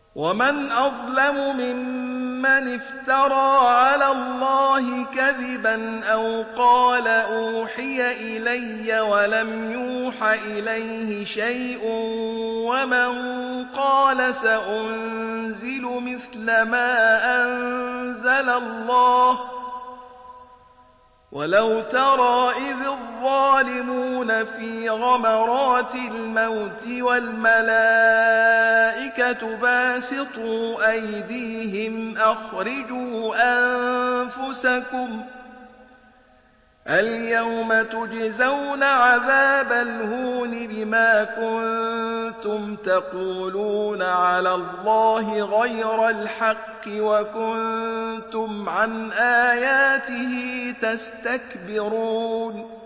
ومن أظلم ممن افترى على الله كذبا أو قال أوحي إلي ولم يوح إليه شيء ومن قال سأنزل مثل ما أنزل الله ولو ترى إذ الظالمون في غمرات الموت والملائكة باسطوا أيديهم أخرجوا أنفسكم اليوم تجزون عذاب الهون بما كنتم تقولون على الله غير الحق وكنتم عن آياته تستكبرون